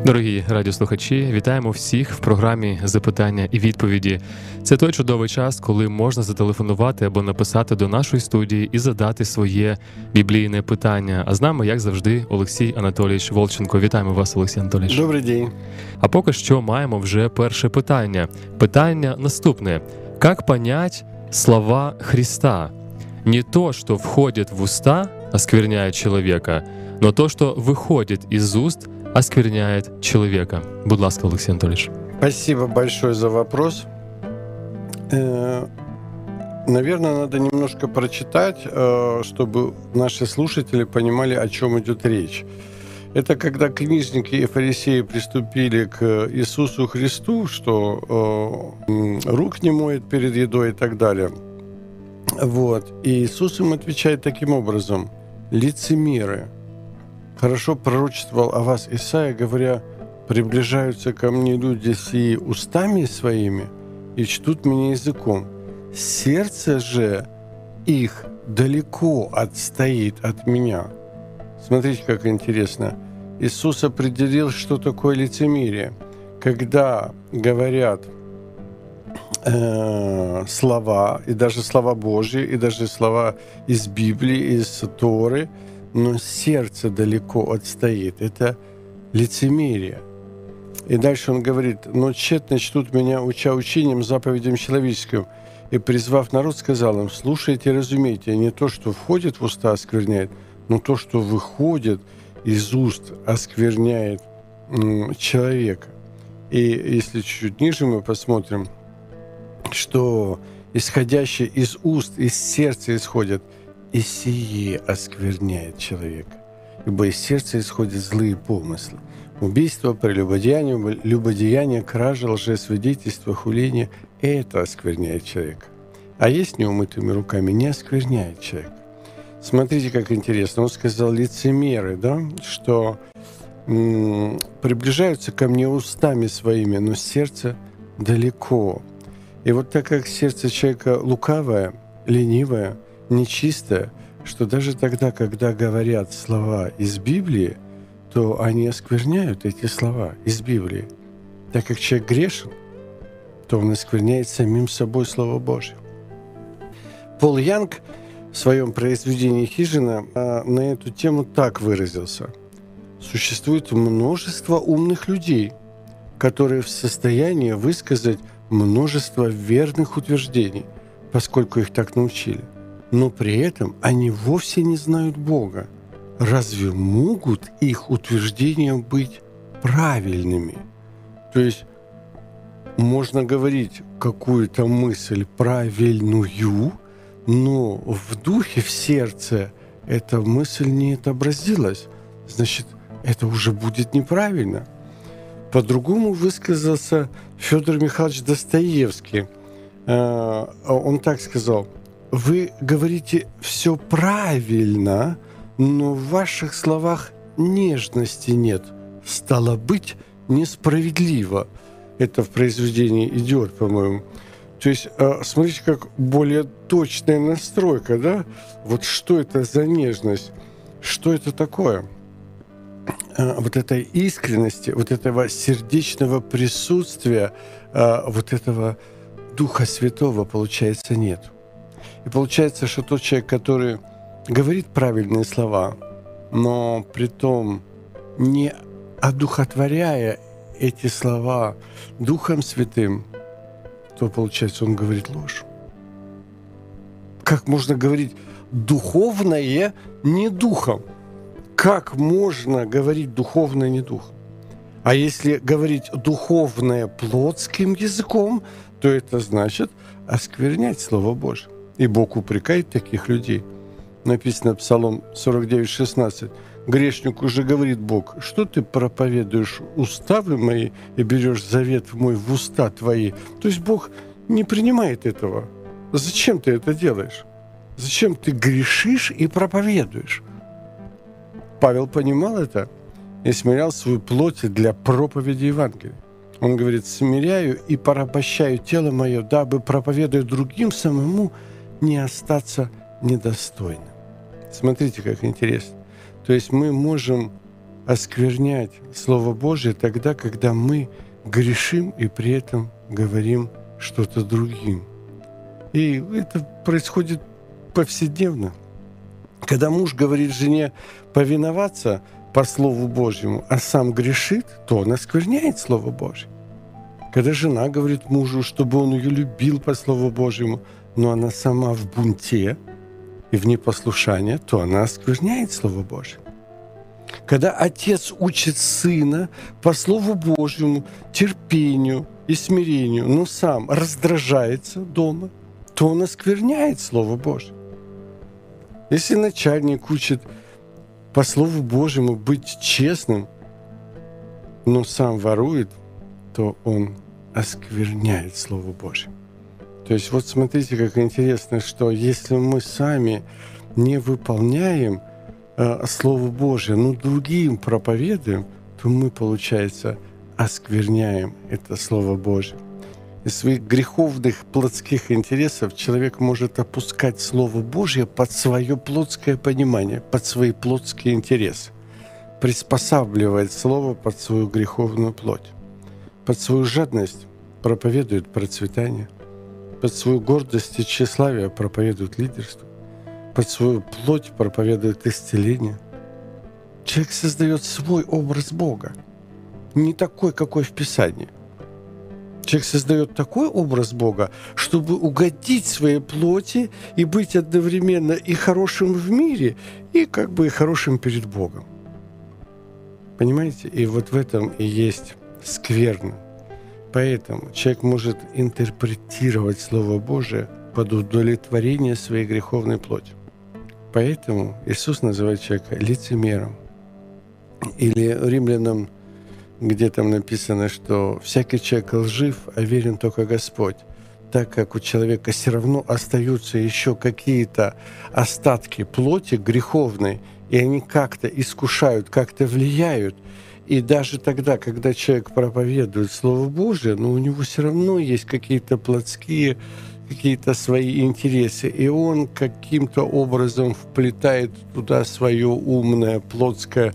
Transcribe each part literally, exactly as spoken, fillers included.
Дорогі радіослухачі, вітаємо всіх в програмі «Запитання і відповіді». Це той чудовий час, коли можна зателефонувати або написати до нашої студії і задати своє біблійне питання. А з нами, як завжди, Олексій Анатолійович Волченко. Вітаємо вас, Олексій Анатолійович. Добрий день. А поки що маємо вже перше питання. Питання наступне. Как понять слова Христа? Не то, что входит в уста, оскверняет человека, но то, что выходит из уст, оскверняет человека. Будь ласка, Олексій Анатолійович. Спасибо большое за вопрос. Наверное, надо немножко прочитать, чтобы наши слушатели понимали, о чем идет речь. Это когда книжники и фарисеи приступили к Иисусу Христу, что рук не моет перед едой и так далее. Вот. И Иисус им отвечает таким образом: лицемеры. Хорошо пророчествовал о вас Исаия, говоря: приближаются ко мне люди сии устами своими и чтут меня языком. Сердце же их далеко отстоит от меня. Смотрите, как интересно. Иисус определил, что такое лицемерие. Когда говорят э, слова, и даже слова Божьи, и даже слова из Библии, из Торы, но сердце далеко отстоит. Это лицемерие. И дальше он говорит: «Но тщетно чтут меня, уча учением, заповедям человеческим». И, призвав народ, сказал им: «Слушайте и разумейте, не то, что входит в уста, оскверняет, но то, что выходит из уст, оскверняет м, человека». И если чуть-чуть ниже мы посмотрим, что исходящее из уст, из сердца исходит, и сие оскверняет человека. Ибо из сердца исходят злые помыслы. Убийство, прелюбодеяние, любодеяние, кража, лжесвидетельство, хуление – это оскверняет человека. А есть неумытыми руками не оскверняет человека. Смотрите, как интересно. Он сказал: лицемеры, да, что м- приближаются ко мне устами своими, но сердце далеко. И вот так как сердце человека лукавое, ленивое, нечистое, что даже тогда, когда говорят слова из Библии, то они оскверняют эти слова из Библии. Так как человек грешен, то он оскверняет самим собой Слово Божье. Пол Янг в своем произведении «Хижина» на эту тему так выразился: «Существует множество умных людей, которые в состоянии высказать множество верных утверждений, поскольку их так научили. Но при этом они вовсе не знают Бога. Разве могут их утверждения быть правильными?» То есть можно говорить какую-то мысль правильную, но в духе, в сердце эта мысль не отобразилась. Значит, это уже будет неправильно. По-другому высказался Федор Михайлович Достоевский. Он так сказал: «Вы говорите все правильно, но в ваших словах нежности нет. Стало быть, несправедливо». Это в произведении «Идиот», по-моему. То есть, смотрите, как более точная настройка, да? Вот что это за нежность? Что это такое? Вот этой искренности, вот этого сердечного присутствия, вот этого Духа Святого, получается, нет. И получается, что тот человек, который говорит правильные слова, но притом не одухотворяя эти слова Духом Святым, то, получается, он говорит ложь. Как можно говорить духовное не духом? Как можно говорить духовное не духом? А если говорить духовное плотским языком, то это значит осквернять Слово Божие. И Бог упрекает таких людей. Написано Псалом сорок девять шестнадцать. Грешнику же говорит Бог: что ты проповедуешь уставы мои и берешь завет мой в уста твои? То есть Бог не принимает этого. Зачем ты это делаешь? Зачем ты грешишь и проповедуешь? Павел понимал это и смирял свою плоть для проповеди Евангелия. Он говорит: смиряю и порабощаю тело мое, дабы, проповедуя другим, самому не остаться недостойным. Смотрите, как интересно. То есть мы можем осквернять Слово Божие тогда, когда мы грешим и при этом говорим что-то другим. И это происходит повседневно. Когда муж говорит жене повиноваться по Слову Божьему, а сам грешит, то он оскверняет Слово Божье. Когда жена говорит мужу, чтобы он ее любил по Слову Божьему, но она сама в бунте и в непослушании, то она оскверняет Слово Божье. Когда отец учит сына по Слову Божьему, терпению и смирению, но сам раздражается дома, то он оскверняет Слово Божье. Если начальник учит по Слову Божьему быть честным, но сам ворует, то он оскверняет Слово Божье. То есть вот смотрите, как интересно, что если мы сами не выполняем э, Слово Божье, но другим проповедуем, то мы, получается, оскверняем это Слово Божье. Из своих греховных плотских интересов человек может опускать Слово Божье под свое плотское понимание, под свои плотские интересы, приспосабливает Слово под свою греховную плоть, под свою жадность проповедует процветание, под свою гордость и тщеславие проповедует лидерство, под свою плоть проповедует исцеление. Человек создает свой образ Бога, не такой, какой в Писании. Человек создает такой образ Бога, чтобы угодить своей плоти и быть одновременно и хорошим в мире, и как бы и хорошим перед Богом. Понимаете? И вот в этом и есть скверно. Поэтому человек может интерпретировать Слово Божие под удовлетворение своей греховной плоти. Поэтому Иисус называет человека лицемером. Или Римлянам, где там написано, что всякий человек лжив, а верен только Господь, так как у человека все равно остаются еще какие-то остатки плоти греховной, и они как-то искушают, как-то влияют. И даже тогда, когда человек проповедует Слово Божие, но у него все равно есть какие-то плотские, какие-то свои интересы, и он каким-то образом вплетает туда свое умное, плотское,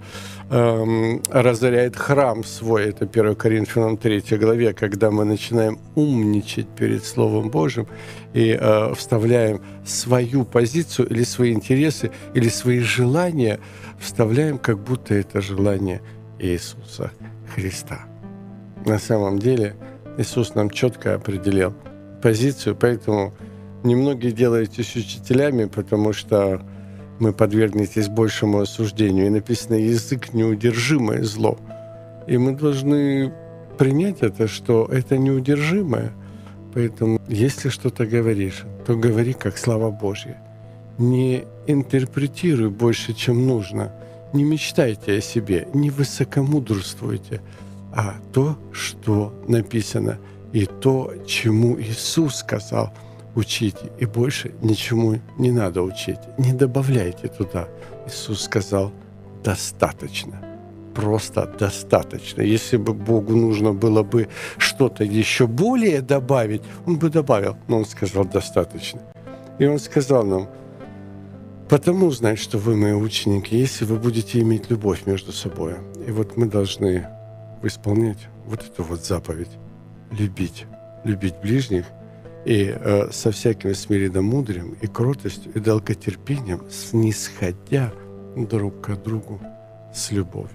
эм, разоряет храм свой. Это первое Коринфянам третьей главе, когда мы начинаем умничать перед Словом Божьим и э, вставляем свою позицию или свои интересы, или свои желания, вставляем, как будто это желание Иисуса Христа. На самом деле Иисус нам четко определил позицию, поэтому немногие делаетесь учителями, потому что мы подвергнетесь большему осуждению. И написано «язык неудержимое зло». И мы должны принять это, что это неудержимое. Поэтому, если что-то говоришь, то говори как слава Божья. Не интерпретируй больше, чем нужно. Не мечтайте о себе, не высокомудрствуйте, а то, что написано, и то, чему Иисус сказал, учите, и больше ничему не надо учить. Не добавляйте туда. Иисус сказал «достаточно». Просто достаточно. Если бы Богу нужно было бы что-то еще более добавить, Он бы добавил, но Он сказал «достаточно». И Он сказал нам: «Потому знать, что вы мои ученики, если вы будете иметь любовь между собой». И вот мы должны исполнять вот эту вот заповедь. Любить. Любить ближних и э, со всяким смиренномудрием и кротостью и долготерпением, снисходя друг к другу з любов'ю.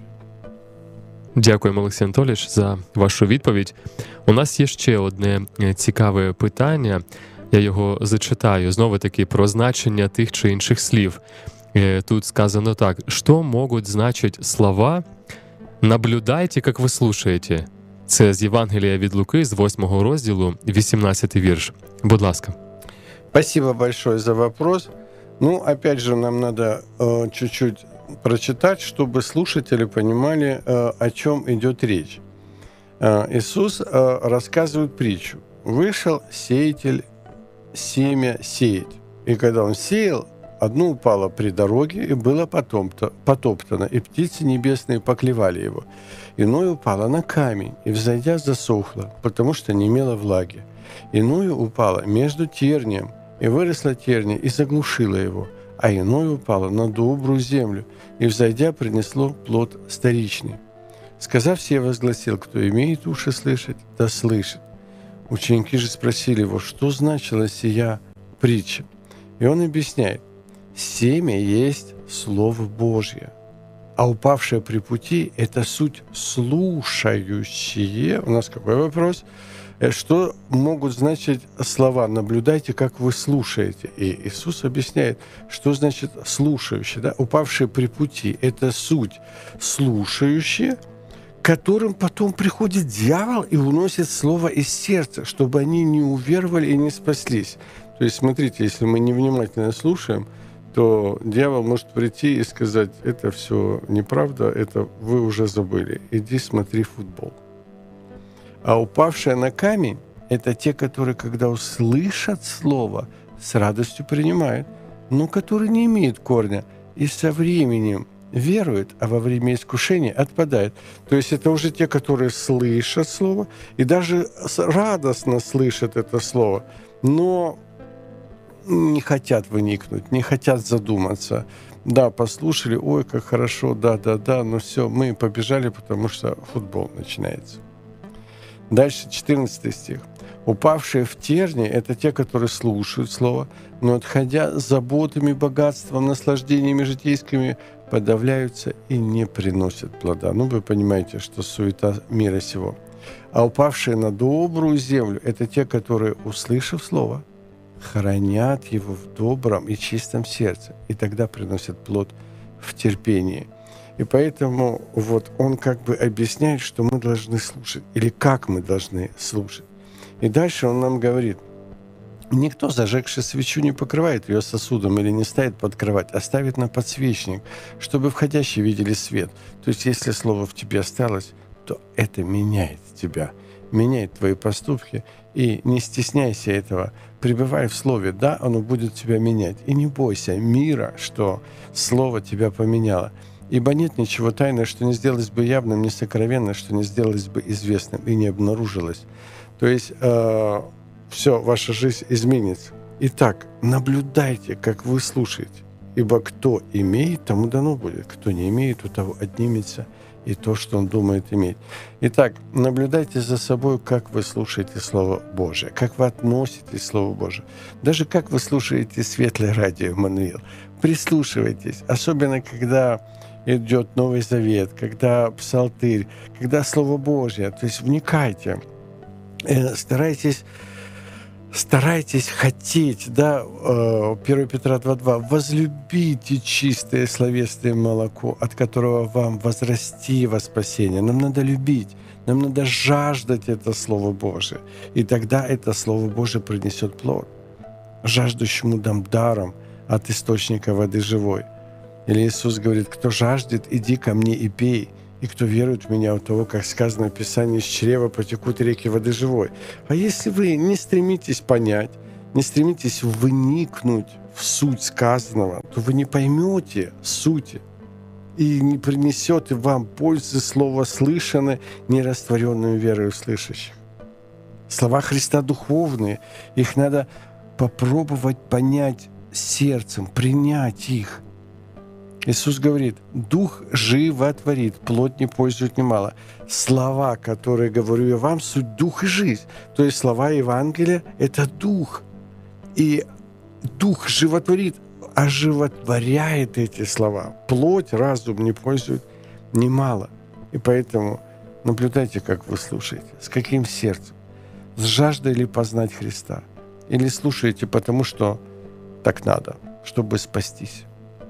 Дякуємо, Олексій Анатолійович, за вашу відповідь. У нас є ще одне цікаве питання. Я його зачитаю. Знову-таки про значення тих чи інших слів. Тут сказано так. Що можуть значити слова «наблюдайте, як ви слушаєте»? Це з Євангелія від Луки, з восьмого розділу, вісімнадцятий вірш. Будь ласка. Спасибо большое за вопрос. Ну, опять же, нам надо э, чуть-чуть прочитать, чтобы слушатели понимали, э, о чем идет речь. Э, Иисус э, рассказывает притчу. Вышел сеятель семя сеять. И когда он сеял, одно упало при дороге и было потоптано, и птицы небесные поклевали его. Иное упало на камень, и, взойдя, засохло, потому что не имело влаги. Иное упало между тернием, и выросла терния, и заглушила его. а иное упало на добрую землю, и, взойдя, принесло плод сторичный. Сказав сие, возгласил: кто имеет уши слышать, да слышит. Ученики же спросили его, что значила сия притча. И он объясняет: семя есть Слово Божье, а упавшее при пути – это суть слушающие. У нас какой вопрос? Что могут значить слова «наблюдайте, как вы слушаете»? И Иисус объясняет, что значит «слушающие». Да? Упавшие при пути – это суть слушающие, которым потом приходит дьявол и уносит слово из сердца, чтобы они не уверовали и не спаслись. То есть, смотрите, если мы невнимательно слушаем, то дьявол может прийти и сказать: это все неправда, это вы уже забыли, иди смотри футбол. А упавшие на камень – это те, которые, когда услышат слово, с радостью принимают, но которые не имеют корня и со временем веруют, а во время искушения отпадают. То есть это уже те, которые слышат слово и даже радостно слышат это слово, но не хотят вникнуть, не хотят задуматься. Да, послушали, ой, как хорошо, да-да-да, но все, мы побежали, потому что футбол начинается. Дальше четырнадцатый стих. «Упавшие в терни – это те, которые слушают слово, но, отходя заботами, богатством, наслаждениями житейскими, подавляются и не приносят плода». Ну, вы понимаете, что суета мира сего. А упавшие на добрую землю – это те, которые, услышав слово, хранят его в добром и чистом сердце, и тогда приносят плод в терпении. И поэтому вот он как бы объясняет, что мы должны слушать, или как мы должны слушать. И дальше он нам говорит: никто, зажегший свечу, не покрывает ее сосудом или не ставит под кровать, а ставит на подсвечник, чтобы входящие видели свет. То есть если слово в тебе осталось, то это меняет тебя, меняет твои поступки. И не стесняйся этого, пребывай в слове, да, оно будет тебя менять. И не бойся мира, что слово тебя поменяло. Ибо нет ничего тайного, что не сделалось бы явным, не сокровенно, что не сделалось бы известным и не обнаружилось. То есть э, все, ваша жизнь изменится. Итак, наблюдайте, как вы слушаете. Ибо кто имеет, тому дано будет. Кто не имеет, у того отнимется и то, что он думает иметь. Итак, наблюдайте за собой, как вы слушаете Слово Божие, как вы относитесь к Слову Божию. Даже как вы слушаете Светлое радио Эммануил. Прислушивайтесь, особенно когда идет Новый Завет, когда Псалтырь, когда Слово Божье. То есть вникайте, старайтесь, старайтесь хотеть, да, первое Петра два два, возлюбите чистое словесное молоко, от которого вам возрасти во спасение. Нам надо любить, нам надо жаждать это Слово Божие, и тогда это Слово Божие принесет плод. Жаждущему дам даром от источника воды живой. Или Иисус говорит: кто жаждет, иди ко мне и пей. И кто верует в Меня, у того, как сказано в Писании, из чрева потекут реки воды живой. А если вы не стремитесь понять, не стремитесь вникнуть в суть сказанного, то вы не поймете сути и не принесет вам пользы слова слышанное, не растворенную верою слышащих. Слова Христа духовные, их надо попробовать понять сердцем, принять их. Иисус говорит: «Дух животворит, плоть не пользует немало». Слова, которые говорю я вам, суть дух и жизнь. То есть слова Евангелия – это дух. И дух животворит, оживотворяет эти слова. Плоть, разум не пользует немало. И поэтому наблюдайте, как вы слушаете, с каким сердцем. С жаждой ли познать Христа? Или слушаете потому, что так надо, чтобы спастись?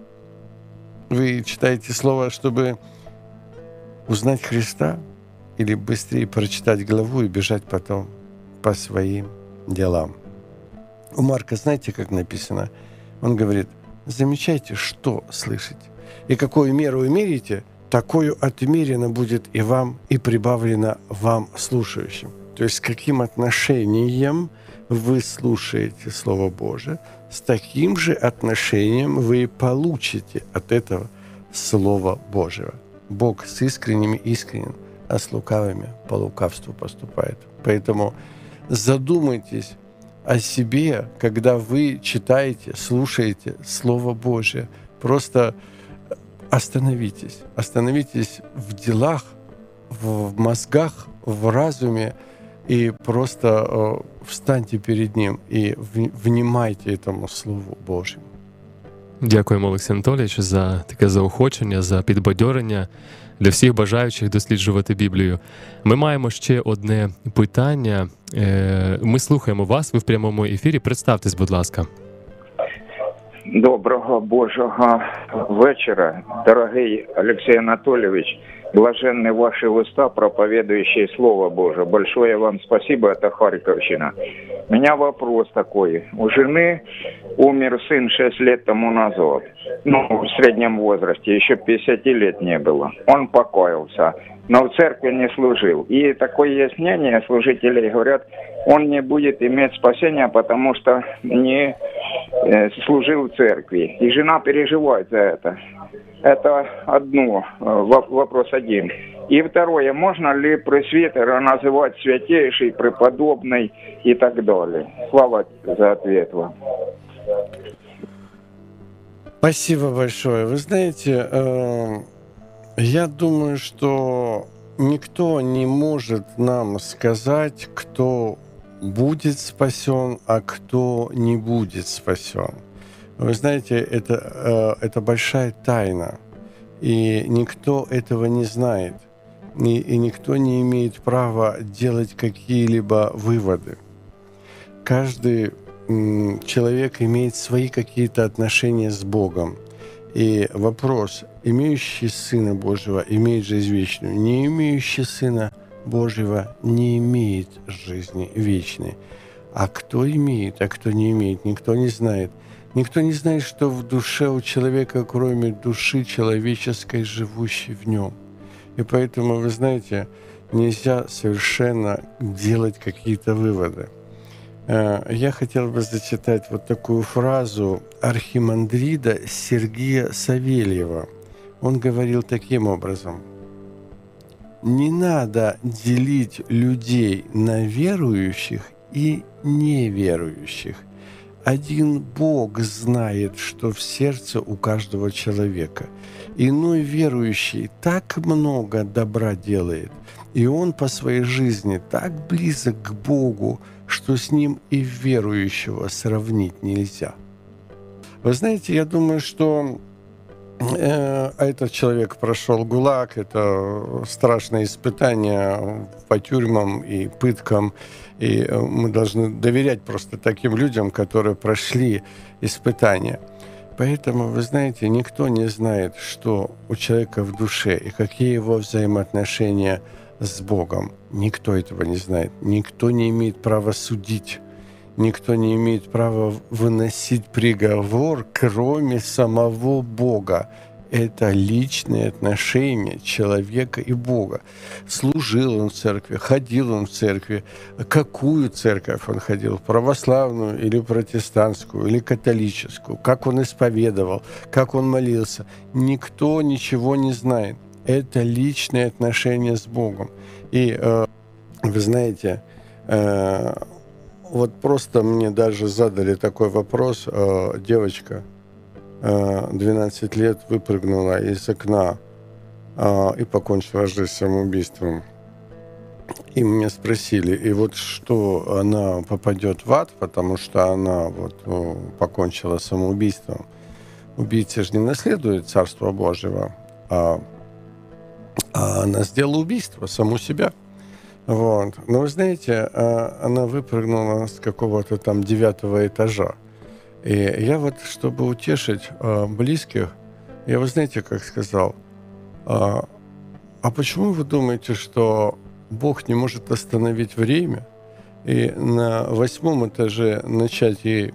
Вы читаете слово, чтобы узнать Христа, или быстрее прочитать главу и бежать потом по своим делам? У Марка, знаете, как написано? Он говорит: замечайте, что слышите, и какую меру вы мерите, такую отмерено будет и вам, и прибавлено вам слушающим. То есть с каким отношением вы слушаете Слово Божие, с таким же отношением вы получите от этого Слова Божьего. Бог с искренними искренен, а с лукавыми по лукавству поступает. Поэтому задумайтесь о себе, когда вы читаете, слушаете Слово Божие. Просто остановитесь. Остановитесь в делах, в мозгах, в разуме, и просто э, встаньте перед Ним и внимайте этому Слову Божьему. Дякуємо, Олексій Анатолійович, за таке заохочення, за підбадьорення для всіх бажаючих досліджувати Біблію. Ми маємо ще одне питання. Ми слухаємо вас, ви в прямому ефірі. Представтесь, будь ласка. Доброго Божого вечора, дорогий Алексей Анатольевич. Блаженны ваши уста, проповедующие Слово Божие. Большое вам спасибо, это Харьковщина. У меня вопрос такой. У жены умер сын шесть лет тому назад. Ну, в среднем возрасте, еще пятидесяти лет не было. Он покоился, но в церкви не служил. И такое есть мнение служителей, говорят, он не будет иметь спасения, потому что не э, служил в церкви. И жена переживает за это. Это одно, вопрос один. И второе, можно ли пресвитера называть святейший, преподобный и так далее? Слава за ответ вам. Спасибо большое. Вы знаете, э, я думаю, что никто не может нам сказать, кто будет спасен, а кто не будет спасен. Вы знаете, это, это большая тайна, и никто этого не знает, и, и никто не имеет права делать какие-либо выводы. Каждый человек имеет свои какие-то отношения с Богом. И вопрос, имеющий Сына Божьего имеет жизнь вечную, не имеющий Сына Божьего не имеет жизни вечной. А кто имеет, а кто не имеет, никто не знает. Никто не знает, что в душе у человека, кроме души человеческой, живущей в нем. И поэтому, вы знаете, нельзя совершенно делать какие-то выводы. Я хотел бы зачитать вот такую фразу архимандрита Сергия Савельева. Он говорил таким образом: «Не надо делить людей на верующих и неверующих. Один Бог знает, что в сердце у каждого человека. Иной верующий так много добра делает, и он по своей жизни так близок к Богу, что с ним и верующего сравнить нельзя». Вы знаете, я думаю, что э, этот человек прошел ГУЛАГ, это страшное испытание по тюрьмам и пыткам, и мы должны доверять просто таким людям, которые прошли испытания. Поэтому, вы знаете, никто не знает, что у человека в душе и какие его взаимоотношения с Богом. Никто этого не знает. Никто не имеет права судить. Никто не имеет права выносить приговор, кроме самого Бога. Это личные отношения человека и Бога. Служил он в церкви, ходил он в церкви. Какую церковь он ходил? Православную или протестантскую, или католическую? Как он исповедовал? Как он молился? Никто ничего не знает. Это личные отношения с Богом. И э, вы знаете, э, вот просто мне даже задали такой вопрос. Э, девочка двенадцать лет выпрыгнула из окна э, и покончила жизнь самоубийством. И меня спросили, и вот что, она попадет в ад, потому что она вот ну, покончила самоубийством. Убийца же не наследует Царство Божьего, а А она сделала убийство, саму себя. Вот. Но вы знаете, она выпрыгнула с какого-то там девятого этажа. И я вот, чтобы утешить близких, я, вы знаете, как сказал, а, а почему вы думаете, что Бог не может остановить время и на восьмом этаже начать ей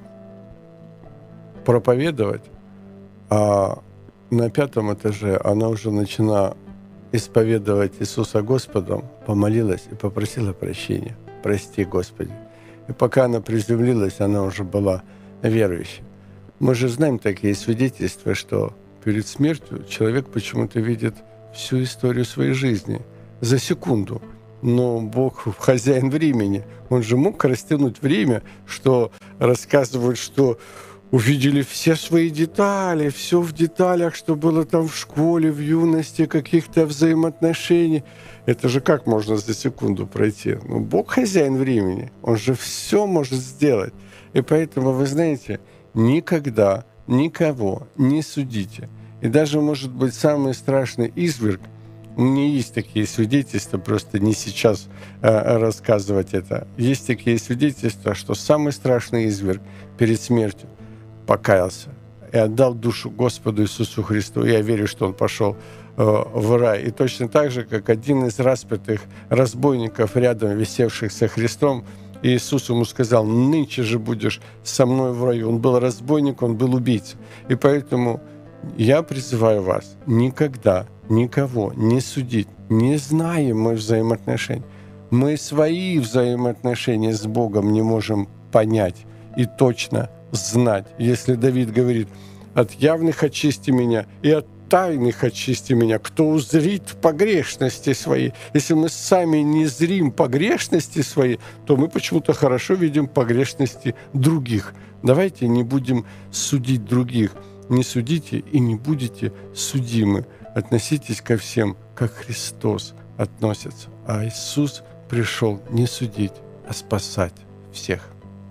проповедовать, а на пятом этаже она уже начала исповедовать Иисуса Господом, помолилась и попросила прощения. Прости, Господи. И пока она приземлилась, она уже была верующей. Мы же знаем такие свидетельства, что перед смертью человек почему-то видит всю историю своей жизни за секунду. но Бог хозяин времени. Он же мог растянуть время, что рассказывают, что увидели все свои детали, все в деталях, что было там в школе, в юности, каких-то взаимоотношений. Это же как можно за секунду пройти? Ну, Бог хозяин времени, Он же все может сделать. И поэтому, вы знаете, никогда никого не судите. И даже, может быть, самый страшный изверг, у меня есть такие свидетельства, просто не сейчас э, рассказывать это. Есть такие свидетельства, что самый страшный изверг перед смертью покаялся и отдал душу Господу Иисусу Христу. Я верю, что он пошел э, в рай. И точно так же, как один из распятых разбойников, рядом висевших со Христом, Иисус ему сказал: «Нынче же будешь со мной в раю». Он был разбойник, он был убийца. И поэтому я призываю вас никогда никого не судить, не зная мы взаимоотношений. Мы свои взаимоотношения с Богом не можем понять и точно знать. Если Давид говорит: «От явных очисти меня и от тайных очисти меня, кто узрит погрешности свои». Если мы сами не зрим погрешности свои, то мы почему-то хорошо видим погрешности других. Давайте не будем судить других. Не судите и не будете судимы. Относитесь ко всем, как Христос относится. А Иисус пришел не судить, а спасать всіх.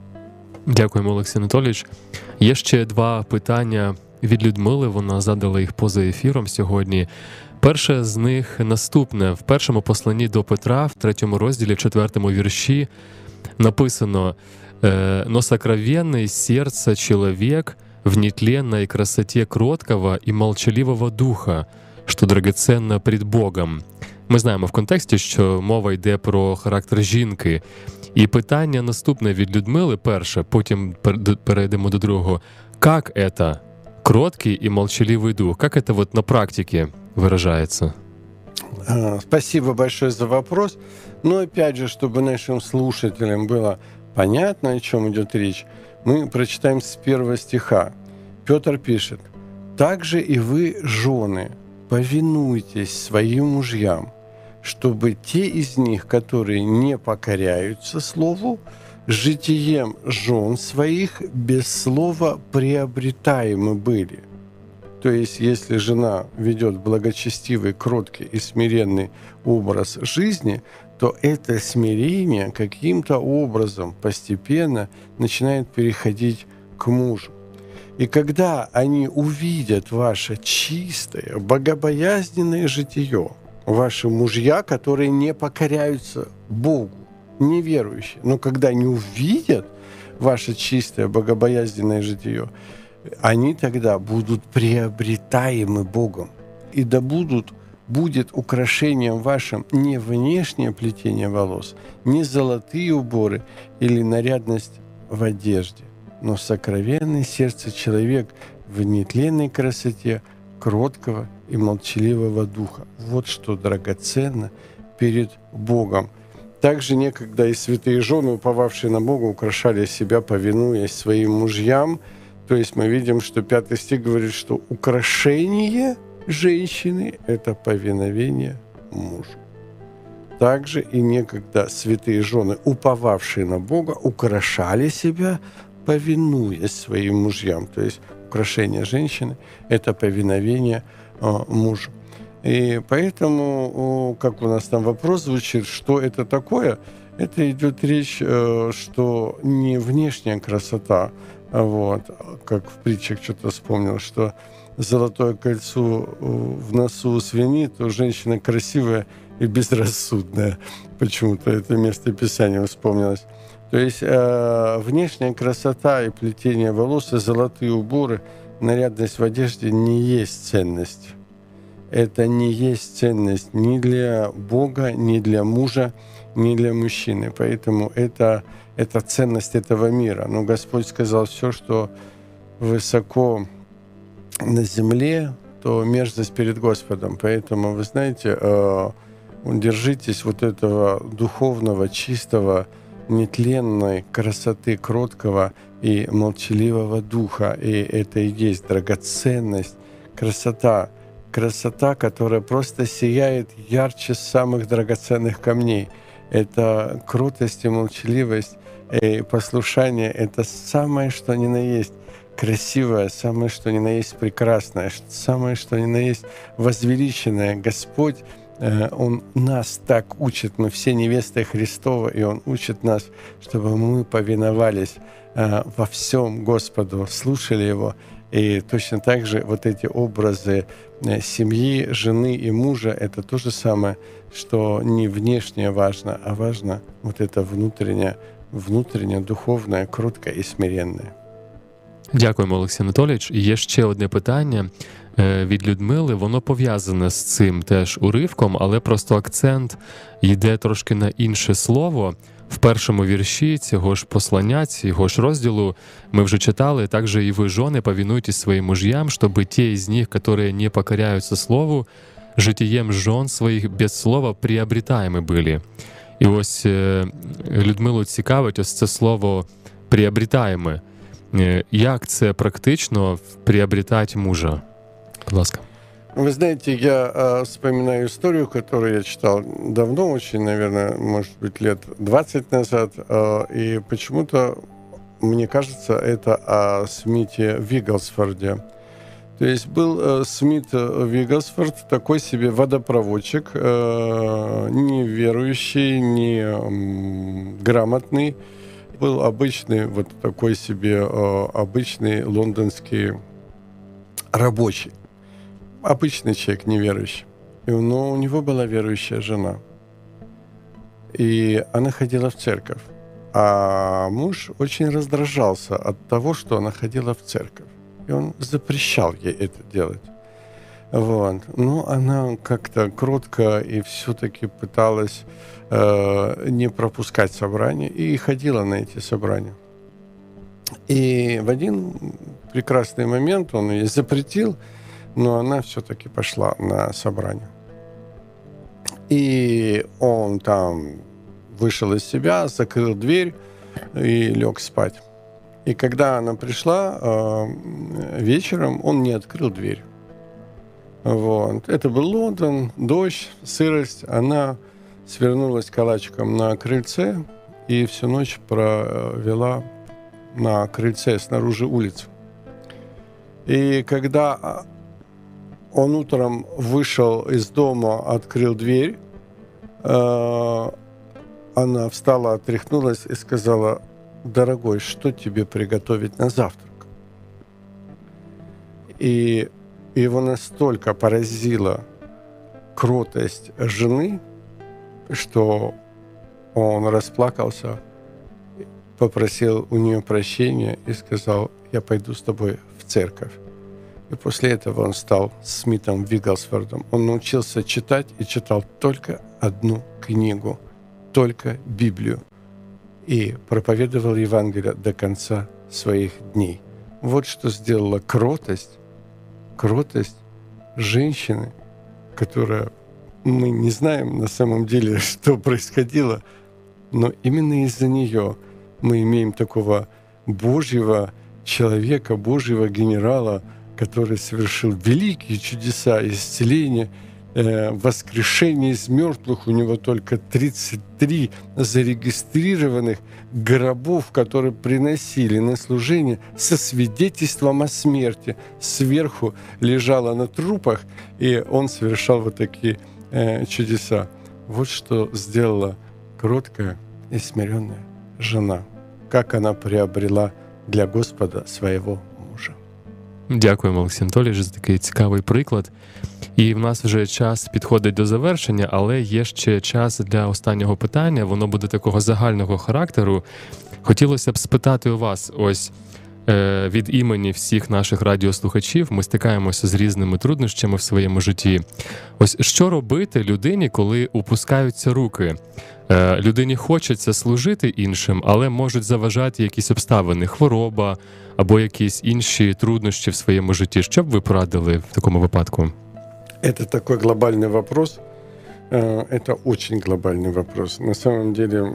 Дякуємо, Олексій Анатолійович. Є ще два питання від Людмили, вона задала їх поза ефіром сьогодні. Перше з них наступне. В першому посланні до Петра, в третьому розділі, в четвертому вірші, написано: «Но сокровенный сердце человек в нетленной красоте кроткого и молчаливого духа, що драгоценно пред Богом». Ми знаємо в контексті, що мова йде про характер жінки. І питання наступне від Людмили, перше, потім перейдемо до другого. Как это кроткий и молчаливый дух? Как это вот на практике выражается? Спасибо большое за вопрос. Но опять же, чтобы нашим слушателям было понятно, о чем идет речь, мы прочитаем с первого стиха. Петр пишет: «Также и вы, жены, повинуйтесь своим мужьям, чтобы те из них, которые не покоряются слову, житием жен своих без слова приобретаемы были». То есть, если жена ведет благочестивый, кроткий и смиренный образ жизни, то это смирение каким-то образом постепенно начинает переходить к мужу. И когда они увидят ваше чистое, богобоязненное житие, ваши мужья, которые не покоряются Богу, неверующие, но когда они увидят ваше чистое, богобоязненное житие, они тогда будут приобретаемы Богом. И да будут, будет украшением вашим не внешнее плетение волос, не золотые уборы или нарядность в одежде, но сокровенное сердце человек в нетленной красоте кроткого и молчаливого духа. Вот что драгоценно перед Богом. Также некогда и святые жены, уповавшие на Бога, украшали себя, повинуясь своим мужьям. То есть мы видим, что пятый стих говорит, что украшение женщины – это повиновение мужу. Также и некогда святые жены, уповавшие на Бога, украшали себя, повинуясь своим мужьям. То есть украшение женщины – это повиновение э, мужу. И поэтому, как у нас там вопрос звучит, что это такое? Это идет речь, э, что не внешняя красота, вот, как в притчах что-то вспомнил, что золотое кольцо в носу у свиньи, то женщина красивая и безрассудная. Почему-то это место Писания вспомнилось. То есть э, внешняя красота и плетение волос, и золотые уборы, нарядность в одежде не есть ценность. Это не есть ценность ни для Бога, ни для мужа, ни для мужчины. Поэтому это, это ценность этого мира. Но Господь сказал: все, что высоко на земле, то мерзость перед Господом. Поэтому, вы знаете, э, держитесь вот этого духовного, чистого, нетленной красоты кроткого и молчаливого духа. И это и есть драгоценность, красота красота, которая просто сияет ярче самых драгоценных камней. Это кротость и молчаливость, и послушание — это самое, что ни на есть красивое, самое, что ни на есть прекрасное, самое, что ни на есть возвеличенное. Господь, Он нас так учит, мы все невесты Христова, и Он учит нас, чтобы мы повиновались во всем Господу, слушали Его. И точно так же вот эти образы семьи, жены и мужа — это то же самое, что не внешнее важно, а важно вот это внутреннее, внутреннє, духовне, кротке і смиренне. Дякуємо, Олексій Анатолійович. І є ще одне питання від Людмили. Воно пов'язане з цим теж уривком, але просто акцент йде трошки на інше слово. В першому вірші цього ж послання, цього ж розділу ми вже читали: «Также и вы, жены, повинуйтесь своим мужьям, чтобы те из них, которые не покоряются слову, житием жен своїх без слова приобретаемы были». І ось Людмилу цікавить ось це слово «приобретаемы». Як це практично приобретать мужа? Будь ласка. Вы знаете, я э, вспоминаю историю, которую я читал давно, очень, наверное, может быть, лет двадцать назад, э, и почему-то, мне кажется, это о Смите Вигглсворде. То есть был э, Смит Вигглсворд, такой себе водопроводчик, э, не верующий, не э, грамотный, был обычный, вот такой себе э, обычный лондонский рабочий. Обычный человек, неверующий. Но у него была верующая жена. И она ходила в церковь. А муж очень раздражался от того, что она ходила в церковь. И он запрещал ей это делать. Вот. Но она как-то кротко и все-таки пыталась э, не пропускать собрания и ходила на эти собрания. И в один прекрасный момент он ей запретил, но она все-таки пошла на собрание. И он там вышел из себя, закрыл дверь и лег спать. И когда она пришла э, вечером, он не открыл дверь. Вот. Это был Лондон, дождь, сырость. Она свернулась калачиком на крыльце и всю ночь провела на крыльце снаружи улицы. И когда он утром вышел из дома, открыл дверь, э, она встала, отряхнулась и сказала: «Дорогой, что тебе приготовить на завтрак?» И его настолько поразила кротость жены, что он расплакался, попросил у нее прощения и сказал: «Я пойду с тобой в церковь». И после этого он стал Смитом Вигглсвордом. Он научился читать и читал только одну книгу, только Библию. И проповедовал Евангелие до конца своих дней. Вот что сделала кротость, кротость женщины, которая, мы не знаем на самом деле, что происходило, но именно из-за нее мы имеем такого Божьего человека, Божьего генерала, который совершил великие чудеса исцеления, э, воскрешение из мертвых. У него только тридцать три зарегистрированных гробов, которые приносили на служение со свидетельством о смерти. Сверху лежало на трупах, и он совершал вот такие э, чудеса. Вот что сделала кроткая и смиренная жена. Как она приобрела для Господа своего мужа. Дякуємо, Олексій Анатолійович, за такий цікавий приклад. І в нас вже час підходить до завершення, але є ще час для останнього питання. Воно буде такого загального характеру. Хотілося б спитати у вас, ось е, від імені всіх наших радіослухачів, ми стикаємося з різними труднощами в своєму житті. Ось що робити людині, коли опускаються руки? Е, людині хочеться служити іншим, але можуть заважати якісь обставини, хвороба або якісь інші труднощі в своєму житті. Що б ви порадили в такому випадку? Это такой глобальный вопрос. Это очень глобальный вопрос. На самом деле,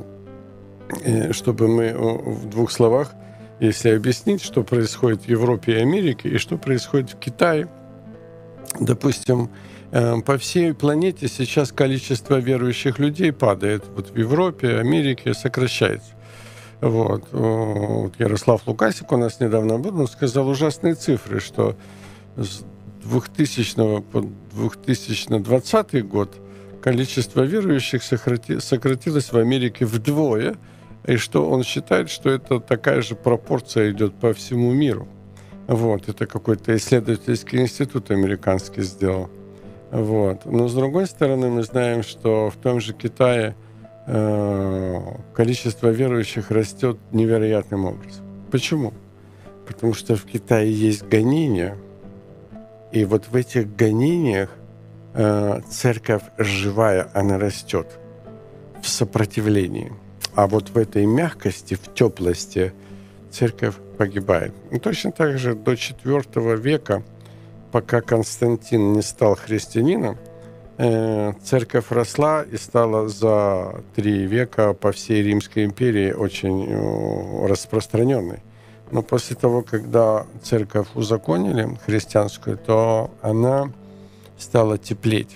чтобы мы в двух словах, если объяснить, что происходит в Европе и Америке, и что происходит в Китае, допустим, по всей планете сейчас количество верующих людей падает. Вот в Европе, Америке сокращается. Вот. Вот Ярослав Лукасик у нас недавно был, он сказал ужасные цифры, что с двухтысячного по две тысячи двадцатый год количество верующих сократилось в Америке вдвое, и что он считает, что это такая же пропорция идет по всему миру. Вот. Это какой-то исследовательский институт американский сделал. Вот. Но, с другой стороны, мы знаем, что в том же Китае э, количество верующих растет невероятным образом. Почему? Потому что в Китае есть гонения, и вот в этих гонениях э, церковь живая, она растет в сопротивлении. А вот в этой мягкости, в теплости церковь погибает. И точно так же до четвёртого века, пока Константин не стал христианином, церковь росла и стала за три века по всей Римской империи очень распространенной. Но после того, когда церковь узаконили христианскую, то она стала теплеть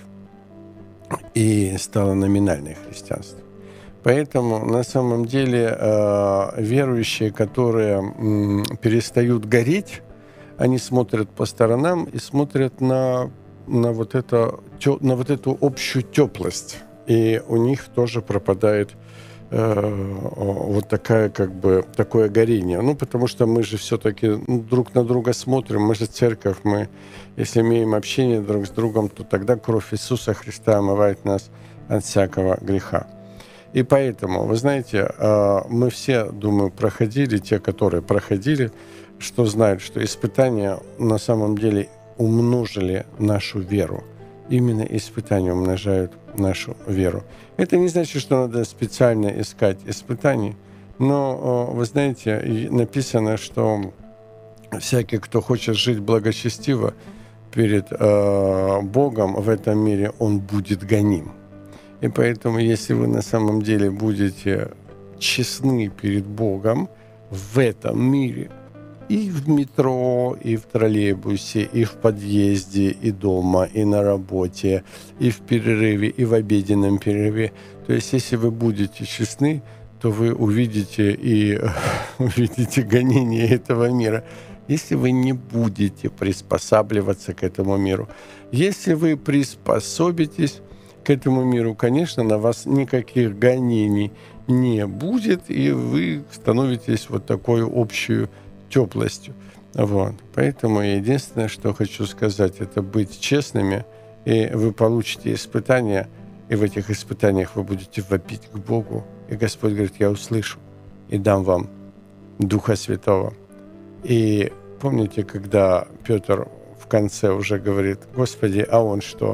и стала номинальной христианством. Поэтому на самом деле верующие, которые перестают гореть, они смотрят по сторонам и смотрят на, на, вот, это, на вот эту общую теплость. И у них тоже пропадает э, вот такая, как бы, такое горение. Ну, потому что мы же все-таки друг на друга смотрим, мы же церковь, мы, если имеем общение друг с другом, то тогда кровь Иисуса Христа омывает нас от всякого греха. И поэтому, вы знаете, мы все, думаю, проходили, те, которые проходили, что знают, что испытания на самом деле умножили нашу веру. Именно испытания умножают нашу веру. Это не значит, что надо специально искать испытаний, но, вы знаете, написано, что всякий, кто хочет жить благочестиво перед Богом в этом мире, он будет гоним. И поэтому, если вы на самом деле будете честны перед Богом в этом мире, и в метро, и в троллейбусе, и в подъезде, и дома, и на работе, и в перерыве, и в обеденном перерыве, то есть если вы будете честны, то вы увидите и увидите гонение этого мира. Если вы не будете приспосабливаться к этому миру, если вы приспособитесь к этому миру, конечно, на вас никаких гонений не будет, и вы становитесь вот такой общей теплостью. Вот. Поэтому единственное, что хочу сказать, это быть честными, и вы получите испытания, и в этих испытаниях вы будете вопить к Богу, и Господь говорит: я услышу и дам вам Духа Святого. И помните, когда Петр в конце уже говорит: Господи, а он что?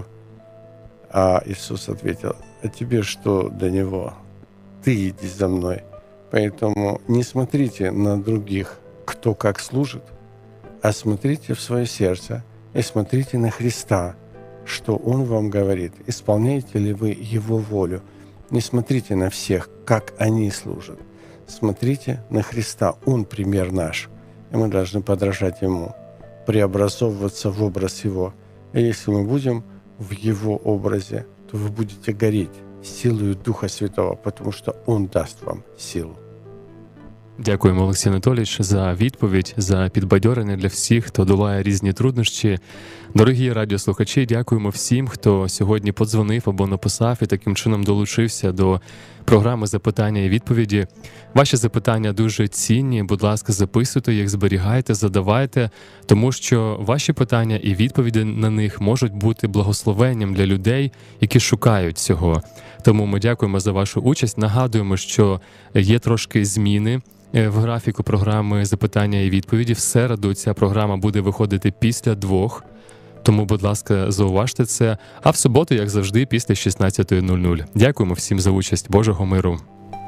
А Иисус ответил: а тебе что до него? Ты иди за мной. Поэтому не смотрите на других, кто как служит, а смотрите в свое сердце и смотрите на Христа, что Он вам говорит. Исполняете ли вы Его волю? Не смотрите на всех, как они служат. Смотрите на Христа. Он пример наш. И мы должны подражать Ему, преобразовываться в образ Его. И если мы будем в Его образе, то вы будете гореть силою Духа Святого, потому что Он даст вам силу. Дякуємо, Олексій Анатолійович, за відповідь, за підбадьорення для всіх, хто долає різні труднощі. Дорогі радіослухачі, дякуємо всім, хто сьогодні подзвонив або написав і таким чином долучився до програми «Запитання і відповіді». Ваші запитання дуже цінні, будь ласка, записуйте їх, зберігайте, задавайте, тому що ваші питання і відповіді на них можуть бути благословенням для людей, які шукають цього. Тому ми дякуємо за вашу участь, нагадуємо, що є трошки зміни в графіку програми «Запитання і відповіді». В середу ця програма буде виходити після двох, тому, будь ласка, зауважте це. А в суботу, як завжди, після шістнадцятої нуль нуль. Дякуємо всім за участь. Божого миру.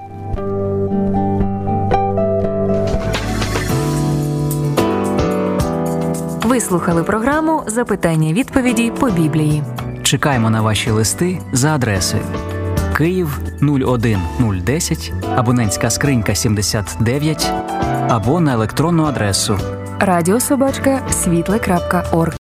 Ви слухали програму «Запитання-відповіді по Біблії». Чекаємо на ваші листи за адресою Київ нуль один нуль десять, абонентська скринька сімдесят дев'ять, або на електронну адресу радіособачка світле крапка орг.